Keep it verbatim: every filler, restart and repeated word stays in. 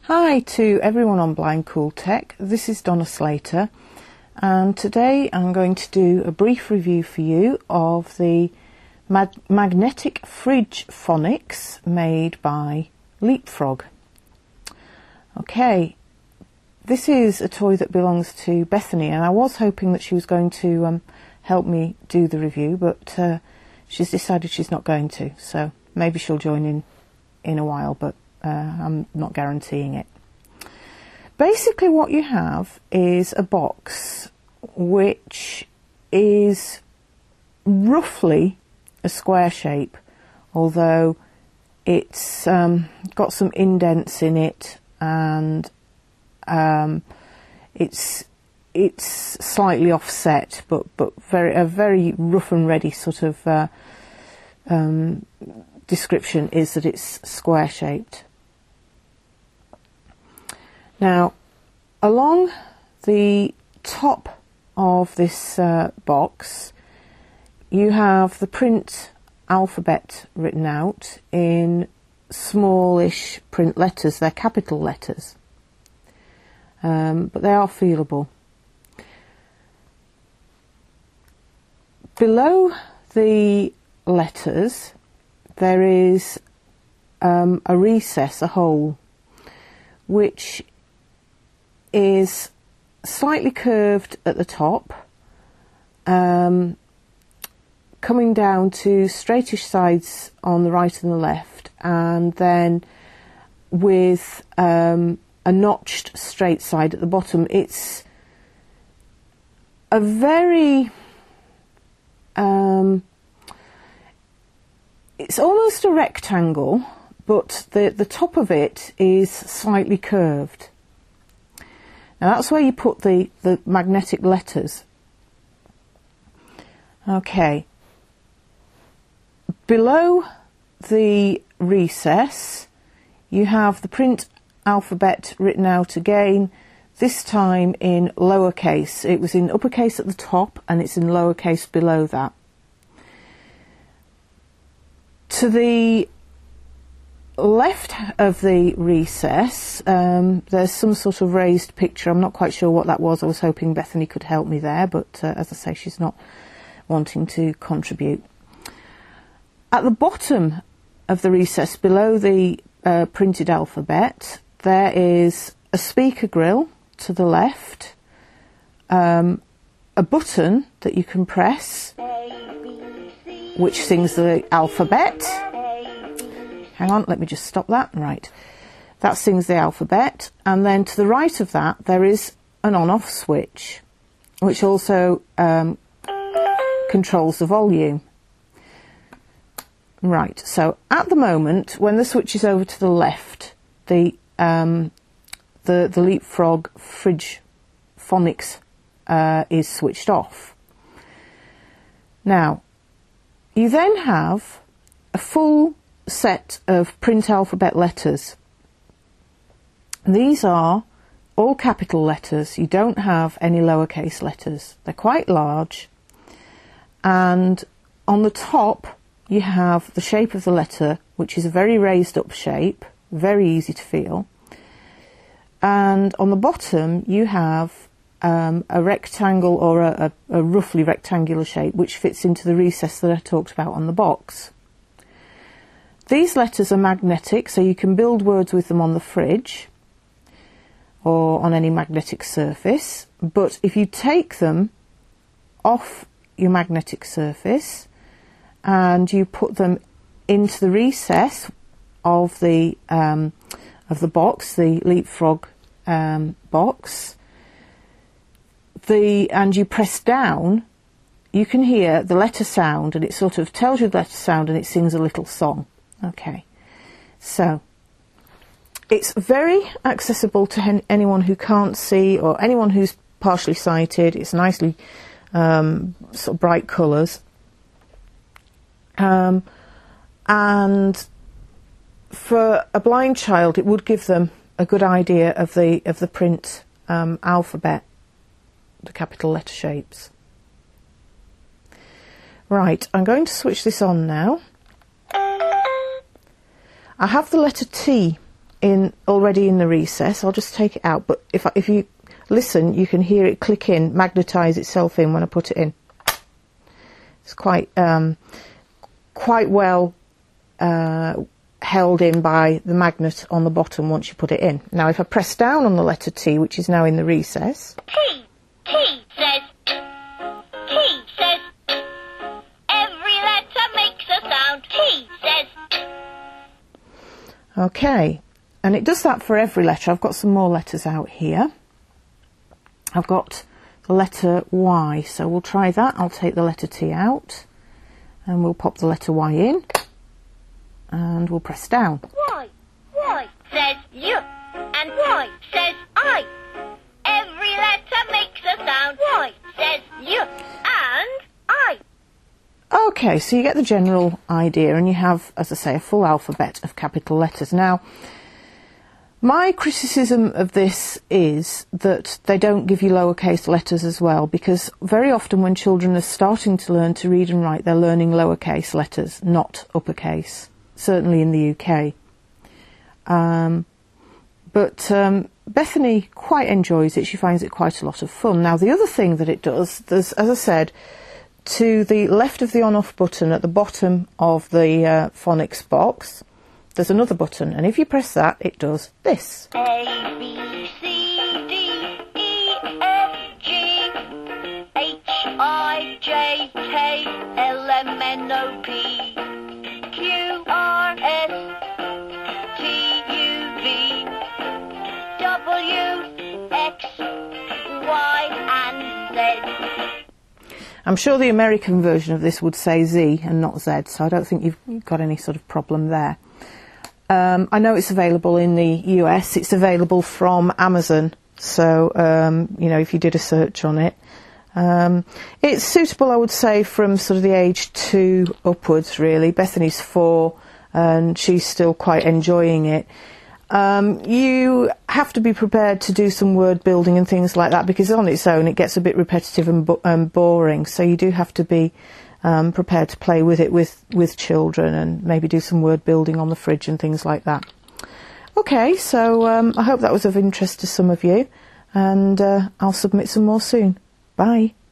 Hi to everyone on Blind Cool Tech, this is Donna Slater, and today I'm going to do a brief review for you of the mag magnetic fridge phonics made by Leapfrog. Okay, this is a toy that belongs to Bethany, and I was hoping that she was going to um, help me do the review, but uh, she's decided she's not going to, so maybe she'll join in in a while, but Uh, I'm not guaranteeing it. Basically what you have is a box which is roughly a square shape, although it's um, got some indents in it, and um, it's it's slightly offset, but but very a very rough and ready sort of uh, um, description is that it's square shaped. Now, along the top of this uh, box, you have the print alphabet written out in smallish print letters. They're capital letters, um, but they are feelable. Below the letters, there is um, a recess, a hole, which is slightly curved at the top, um, coming down to straightish sides on the right and the left, and then with um, a notched straight side at the bottom. It's a very um, it's almost a rectangle, but the, the top of it is slightly curved. Now that's where you put the, the magnetic letters. Okay. Below the recess, you have the print alphabet written out again, this time in lowercase. It was in uppercase at the top, and it's in lowercase below that. To the left of the recess, um, there's some sort of raised picture. I'm not quite sure what that was. I was hoping Bethany could help me there, but uh, as I say, she's not wanting to contribute. At the bottom of the recess, below the uh, printed alphabet, there is a speaker grill to the left, um, a button that you can press, which sings the alphabet. Hang on, let me just stop that. Right. That sings the alphabet. And then to the right of that, there is an on-off switch, which also um, controls the volume. Right. So at the moment, when the switch is over to the left, the um, the, the Leapfrog fridge phonics uh, is switched off. Now, you then have a full set of print alphabet letters. These are all capital letters. You don't have any lowercase letters. They're quite large, and on the top you have the shape of the letter, which is a very raised up shape, very easy to feel, and on the bottom you have um, a rectangle, or a, a, a roughly rectangular shape, which fits into the recess that I talked about on the box. These letters are magnetic, so you can build words with them on the fridge or on any magnetic surface, but if you take them off your magnetic surface and you put them into the recess of the um, of the box, the Leapfrog um, box, the and you press down, you can hear the letter sound, and it sort of tells you the letter sound and it sings a little song. Okay, so it's very accessible to anyone who can't see, or anyone who's partially sighted. It's nicely um, sort of bright colours, um, and for a blind child, it would give them a good idea of the of the print um, alphabet, the capital letter shapes. Right, I'm going to switch this on now. I have the letter T in already in the recess. I'll just take it out, but if I, if you listen, you can hear it click in, magnetise itself in when I put it in. It's quite um, quite well uh, held in by the magnet on the bottom once you put it in. Now if I press down on the letter T, which is now in the recess. T, T says, T says, every letter makes a sound. T says. Okay, and it does that for every letter. I've got some more letters out here. I've got the letter Y, so we'll try that. I'll take the letter T out and we'll pop the letter Y in and we'll press down. Y, Y says you and Y says I. Every letter makes a sound. Y says you and I. Okay, so you get the general idea and you have, as I say, a full alphabet of capital letters. Now, my criticism of this is that they don't give you lowercase letters as well, because very often when children are starting to learn to read and write, they're learning lowercase letters, not uppercase, certainly in the U K. Um, but um, Bethany quite enjoys it. She finds it quite a lot of fun. Now, the other thing that it does, there's, as I said, to the left of the on-off button at the bottom of the uh, phonics box, there's another button, and if you press that, it does this. A, B, C, D, E, F, G, H, I, J, K, L, M, N, O, P, Q, R, S, T, U, V, W, X, Y, and Z. I'm sure the American version of this would say Z and not Z, so I don't think you've got any sort of problem there. Um, I know it's available in the U S. It's available from Amazon, so um, you know, if you did a search on it, um, it's suitable, I would say, from sort of the age two upwards. Really, Bethany's four, and she's still quite enjoying it. Um, you have to be prepared to do some word building and things like that, because on its own it gets a bit repetitive and, bo and boring. So you do have to be Um, prepared to play with it with, with children and maybe do some word building on the fridge and things like that. Okay, so um, I hope that was of interest to some of you, and uh, I'll submit some more soon. Bye.